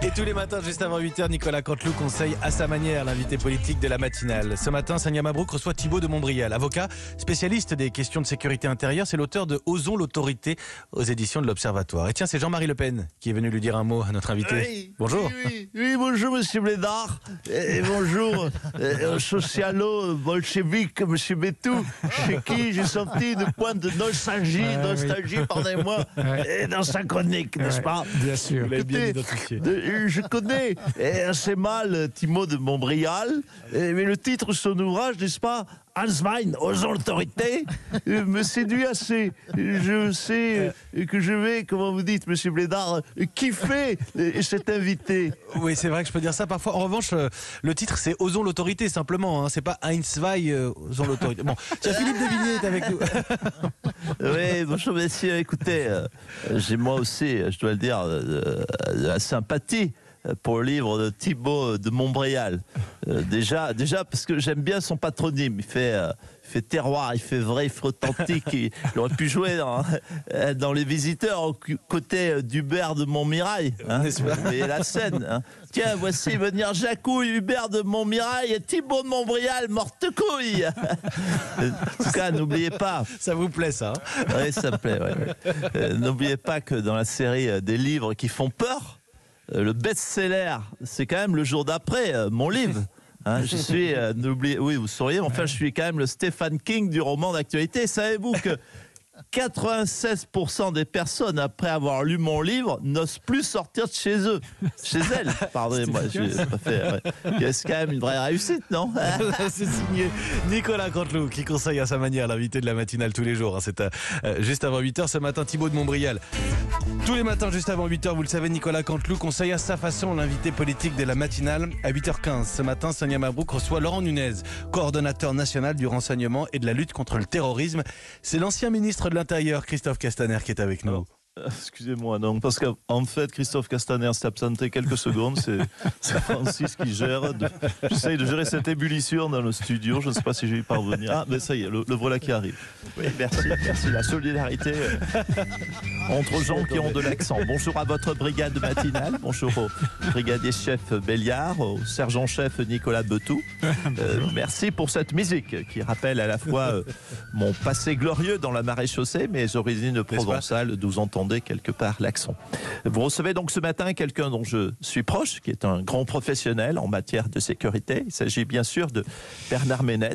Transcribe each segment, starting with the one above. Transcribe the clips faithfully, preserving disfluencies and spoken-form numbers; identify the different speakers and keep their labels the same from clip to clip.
Speaker 1: Et tous les matins, juste avant huit heures, Nicolas Canteloup conseille à sa manière l'invité politique de la matinale. Ce matin, Sania Mabrouk reçoit Thibaut de Montbrial, avocat, spécialiste des questions de sécurité intérieure. C'est l'auteur de Osons l'autorité aux éditions de l'Observatoire. Et tiens, c'est Jean-Marie Le Pen qui est venu lui dire un mot à notre invité.
Speaker 2: Oui,
Speaker 1: bonjour.
Speaker 2: Oui, oui, oui, bonjour Monsieur Blédard. Et, et bonjour euh, socialo-bolchevique Monsieur Bétou, chez qui j'ai senti une pointe de nostalgie,
Speaker 3: Ah,
Speaker 2: nostalgie,
Speaker 3: oui.
Speaker 2: pardonnez-moi,
Speaker 3: Ouais.
Speaker 2: et dans sa chronique, n'est-ce
Speaker 3: Ouais,
Speaker 2: pas?
Speaker 3: bien sûr.
Speaker 1: Vous l'avez bien
Speaker 2: Écoutez,
Speaker 1: identifié.
Speaker 2: de- je connais eh, assez mal Thibaut de Montbrial, eh, mais le titre de son ouvrage, n'est-ce pas, Hans Wein, Osons l'autorité, euh, me séduit assez. Je sais euh, que je vais, comment vous dites, Monsieur Blédard, euh, kiffer euh, cet invité.
Speaker 1: Oui, c'est vrai que je peux dire ça parfois. En revanche, euh, le titre, c'est Osons l'autorité, simplement. Hein. C'est pas Heinz Wein, euh, Osons l'autorité. Bon, tiens, Philippe Devigné est avec nous.
Speaker 2: Oui, bonjour messieurs, écoutez, euh, j'ai moi aussi, je dois le dire, euh, de la sympathie pour le livre de Thibaut de Montbrial. Euh, déjà, déjà parce que j'aime bien son patronyme, il fait... euh, il fait terroir, il fait vrai, il fait authentique. Il, il aurait pu jouer dans, dans Les Visiteurs, aux côté d'Hubert de Montmirail. Hein, vous voyez la scène. Hein. Tiens, voici venir Jacouille, Hubert de Montmirail et Thibaut de Montbrial, morte couille. En tout cas, n'oubliez pas.
Speaker 1: Ça vous plaît, ça hein?
Speaker 2: Oui, ça me plaît. Ouais, ouais. Euh, n'oubliez pas que dans la série euh, des livres qui font peur, euh, le best-seller, c'est quand même Le jour d'après, euh, mon livre. Hein, je suis, euh, n'oubliez, oui, vous sauriez, mais enfin, je suis quand même le Stephen King du roman d'actualité. Savez-vous que quatre-vingt-seize pour cent des personnes, après avoir lu mon livre, n'osent plus sortir de chez eux, chez elles. Pardonnez-moi, j'ai pas fait. Ouais. C'est quand même une vraie réussite, non?
Speaker 1: C'est signé Nicolas Canteloup qui conseille à sa manière l'invité de la matinale tous les jours. Hein. C'est euh, juste avant huit heures ce matin, Thibaut de Montbrial. Tous les matins, juste avant huit heures, vous le savez, Nicolas Canteloup conseille à sa façon l'invité politique de la matinale. À huit heures quinze, ce matin, Sania Mabrouk reçoit Laurent Nunez, coordonnateur national du renseignement et de la lutte contre le terrorisme. C'est l'ancien ministre de l'Intérieur, Christophe Castaner, qui est avec nous.
Speaker 2: Excusez-moi, non, parce qu'en fait, Christophe Castaner s'est absenté quelques secondes. C'est c'est Francis qui gère. De, j'essaye de gérer cette ébullition dans le studio. Je ne sais pas si je vais y parvenir. Ah, mais ça y est, le, le voilà qui arrive. Oui, merci, merci. La solidarité euh, entre gens qui ont de l'accent. Bonjour à votre brigade matinale. Bonjour au brigadier-chef Béliard, au sergent-chef Nicolas Betou. Euh, merci pour cette musique qui rappelle à la fois euh, mon passé glorieux dans la maréchaussée, mes origines provençales, d'où vous entendez quelque part l'accent. Vous recevez donc ce matin quelqu'un dont je suis proche, qui est un grand professionnel en matière de sécurité. Il s'agit bien sûr de Bernard Ménez.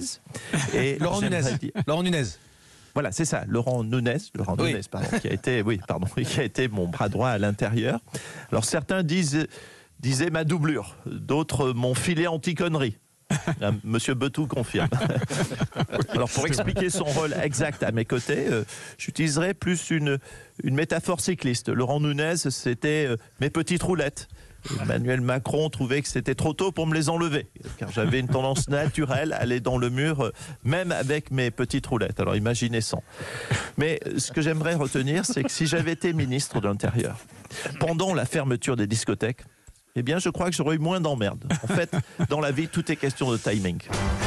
Speaker 2: Et
Speaker 1: Laurent Nunez.
Speaker 2: dire-
Speaker 1: Laurent Nunez.
Speaker 2: Voilà, c'est ça, Laurent Nunez, Laurent
Speaker 1: Oui.
Speaker 2: Nunez, pardon, qui a été, oui, pardon, qui a été mon bras droit à l'intérieur. Alors certains disent, disaient ma doublure, d'autres mon filet anti-connerie. Ah, Monsieur Betou confirme. Alors pour expliquer son rôle exact à mes côtés, euh, j'utiliserai plus une, une métaphore cycliste. Laurent Nunez, c'était euh, mes petites roulettes. Emmanuel Macron trouvait que c'était trop tôt pour me les enlever, car j'avais une tendance naturelle à aller dans le mur, euh, même avec mes petites roulettes. Alors imaginez sans. Mais euh, ce que j'aimerais retenir, c'est que si j'avais été ministre de l'Intérieur, pendant la fermeture des discothèques, eh bien, je crois que j'aurais eu moins d'emmerdes. En fait, dans la vie, tout est question de timing.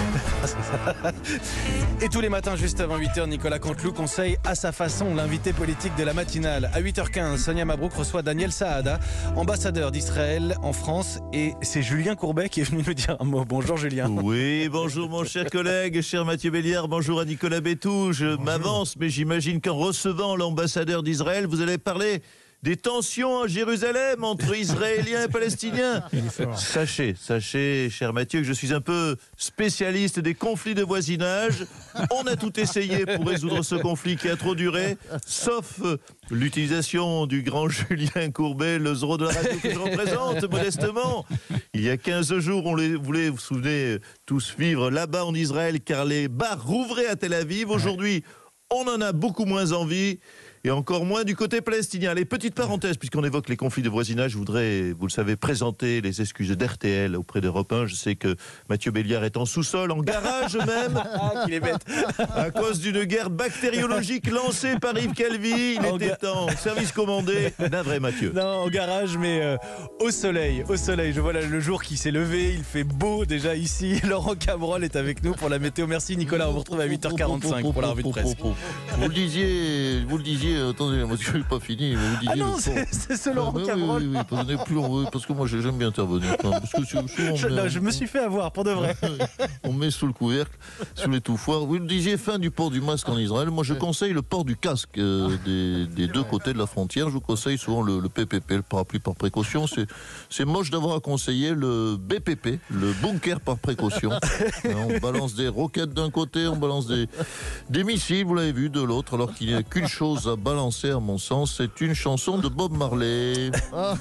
Speaker 1: Et tous les matins, juste avant huit heures, Nicolas Canteloup conseille à sa façon l'invité politique de la matinale. À huit heures quinze, Sania Mabrouk reçoit Daniel Saada, ambassadeur d'Israël en France. Et c'est Julien Courbet qui est venu nous dire un mot. Bonjour Julien.
Speaker 2: Oui, bonjour mon cher collègue, cher Mathieu Béliard, bonjour à Nicolas Bétou. Je m'avance, mais j'imagine qu'en recevant l'ambassadeur d'Israël, vous allez parler des tensions à Jérusalem entre Israéliens et Palestiniens. Sachez, sachez, cher Mathieu, que je suis un peu spécialiste des conflits de voisinage. On a tout essayé pour résoudre ce conflit qui a trop duré, sauf euh, l'utilisation du grand Julien Courbet, le zéro de la radio que je représente modestement. Il y a quinze jours, on les voulait, vous vous souvenez, tous vivre là-bas en Israël, car les bars rouvraient à Tel Aviv. Aujourd'hui, on en a beaucoup moins envie. Et encore moins du côté palestinien. Les petites parenthèses, puisqu'on évoque les conflits de voisinage, je voudrais, vous le savez, présenter les excuses d'R T L auprès d'Europe un. Je sais que Mathieu Béliard est en sous-sol, en garage même,
Speaker 1: Ah, qu'il est bête.
Speaker 2: à cause d'une guerre bactériologique lancée par Yves Calvi. Il
Speaker 1: En
Speaker 2: était
Speaker 1: ga-
Speaker 2: temps, service commandé. Navré, Mathieu.
Speaker 1: Non, au garage, mais euh, au soleil. Au soleil. Je vois là, le jour qui s'est levé. Il fait beau déjà ici. Laurent Cabrol est avec nous pour la météo. Merci Nicolas. On vous retrouve à huit heures quarante-cinq pour la revue de presse.
Speaker 4: Vous le disiez, vous le disiez
Speaker 3: disiez, euh, attendez, moi je n'ai pas fini. Vous disiez
Speaker 1: Ah non,
Speaker 3: le
Speaker 1: c'est
Speaker 3: port.
Speaker 1: c'est ce Laurent
Speaker 3: Ah, mais oui,
Speaker 1: Cabrol.
Speaker 3: oui, oui, parce, que plus on- parce que moi j'ai- j'aime bien intervenir. Non, parce que souvent, on
Speaker 1: Je,
Speaker 3: met-
Speaker 1: non, je me suis fait avoir, pour de vrai.
Speaker 3: on met sous le couvercle, sous l'étouffoir. Vous le disiez, fin du port du masque en Israël. Moi, je conseille le port du casque euh, des, des deux côtés de la frontière. Je vous conseille souvent le, le P P P, le parapluie par précaution. C'est, c'est moche d'avoir à conseiller le B P P, le bunker par précaution. Euh, on balance des roquettes d'un côté, on balance des, des missiles, vous l'avez vu, de l'autre, alors qu'il n'y a qu'une chose à balancer, à mon sens, c'est une chanson de Bob Marley. Ah.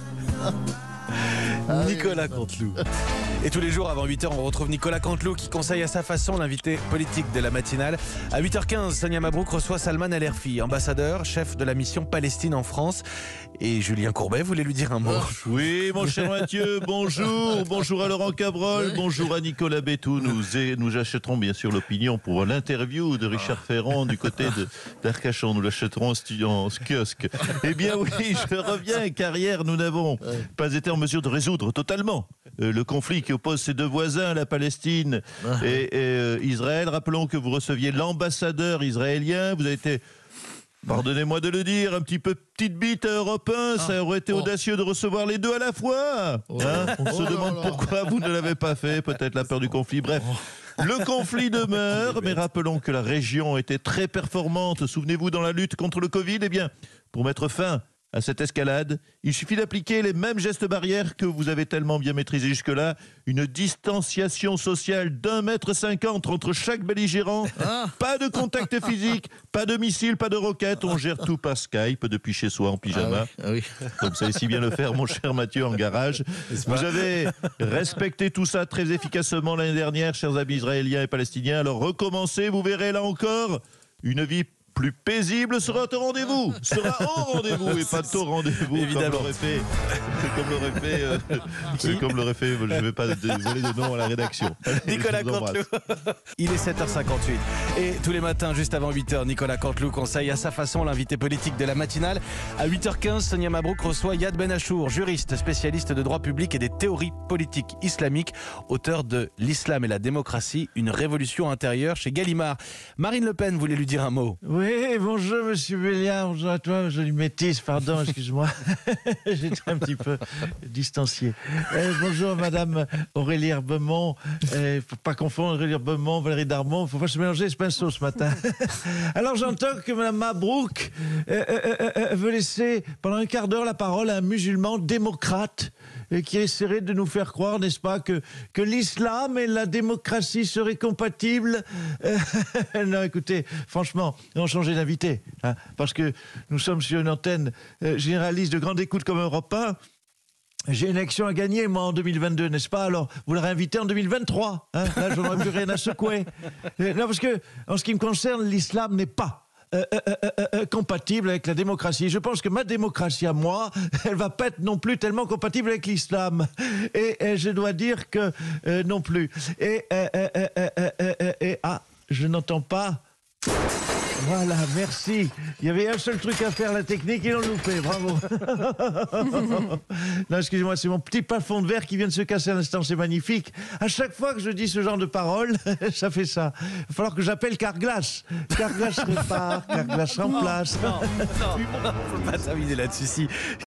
Speaker 1: Nicolas Canteloup. Et tous les jours avant huit heures, on retrouve Nicolas Canteloup qui conseille à sa façon l'invité politique de la matinale. À huit heures quinze, Sonia Mabrouk reçoit Salman El Herfi, ambassadeur, chef de la mission Palestine en France. Et Julien Courbet voulait lui dire un mot.
Speaker 2: Oui, mon cher Mathieu, bonjour. Bonjour à Laurent Cabrol, bonjour à Nicolas Bétou. Nous, é- nous achèterons bien sûr l'opinion pour l'interview de Richard Ferrand du côté de- d'Arcachon. Nous l'achèterons en, stu- en kiosque. Eh bien oui, je reviens car hier, nous n'avons pas été en mesure de résoudre totalement euh, le conflit qui oppose ces deux voisins, la Palestine et, et, euh, Israël. Rappelons que vous receviez l'ambassadeur israélien. Vous avez été... Pardonnez-moi de le dire, un petit peu petite bite à Europe un, ça aurait été
Speaker 3: oh.
Speaker 2: audacieux de recevoir les deux à la fois. Hein, on se
Speaker 3: Oh là
Speaker 2: demande
Speaker 3: là.
Speaker 2: pourquoi vous ne l'avez pas fait, peut-être la peur du conflit. Bref, le conflit demeure, mais rappelons que la région était très performante. Souvenez-vous, dans la lutte contre le Covid, eh bien, pour mettre fin à cette escalade, il suffit d'appliquer les mêmes gestes barrières que vous avez tellement bien maîtrisés jusque-là. Une distanciation sociale d'un mètre cinquante entre chaque belligérant. Pas de contact physique, pas de missiles, pas de roquettes. On gère tout par Skype depuis chez soi en pyjama.
Speaker 3: Ah oui.
Speaker 2: Comme ça, si bien le faire, mon cher Mathieu, en garage. Vous avez respecté tout ça très efficacement l'année dernière, chers amis israéliens et palestiniens. Alors recommencez, vous verrez là encore, une vie plus paisible sera au rendez-vous, sera au rendez-vous et pas au rendez-vous,
Speaker 1: Évidemment.
Speaker 2: comme l'aurait fait, comme l'aurait fait, euh, euh, comme l'aurait fait, je ne vais pas dévoiler de nom à la rédaction.
Speaker 1: Nicolas
Speaker 2: Je vous embrasse.
Speaker 1: Canteloup. Il est sept heures cinquante-huit. Et tous les matins, juste avant huit heures, Nicolas Canteloup conseille à sa façon l'invité politique de la matinale. À huit heures quinze, Sonia Mabrouk reçoit Yad Ben Achour, juriste, spécialiste de droit public et des théories politiques islamiques, auteur de L'islam et la démocratie, une révolution intérieure chez Gallimard. Marine Le Pen voulait lui dire un mot.
Speaker 4: Oui, bonjour Monsieur Béliard, bonjour à toi, joli métis, pardon, excuse-moi, j'étais un petit peu distancié. Euh, bonjour Madame Aurélie Herbemont, euh, faut pas confondre Aurélie Herbemont, Valérie Darmon, faut pas se mélanger ce pinceau ce matin. Alors j'entends que Madame Mabrouk euh, euh, euh, euh, veut laisser pendant un quart d'heure la parole à un musulman démocrate euh, qui essaierait de nous faire croire, n'est-ce pas, que, que l'islam et la démocratie seraient compatibles. Euh, non, écoutez, franchement, on changeait d'invité, hein, parce que nous sommes sur une antenne euh, généraliste de grande écoute comme Europe un. J'ai une élection à gagner, moi, en deux mille vingt-deux, n'est-ce pas? Alors, vous l'aurez invité en deux mille vingt-trois. Hein, là, je n'aurai plus rien à secouer. Euh, non, parce que, en ce qui me concerne, l'islam n'est pas Euh, euh, euh, euh, euh, compatible avec la démocratie. Je pense que ma démocratie à moi, elle va pas être non plus tellement compatible avec l'islam. Et, et je dois dire que euh, non plus. Et, euh, euh, euh, euh, euh, euh, et ah, je n'entends pas. Voilà, merci. Il y avait un seul truc à faire, la technique, ils l'ont loupé, bravo. Non, excusez-moi, c'est mon petit plafond de verre qui vient de se casser à l'instant, c'est magnifique. À chaque fois que je dis ce genre de paroles, ça fait ça. Il va falloir que j'appelle Carglass. Carglass répare, Carglass remplace.
Speaker 1: Non, non, on peut pas terminer là-dessus. Si.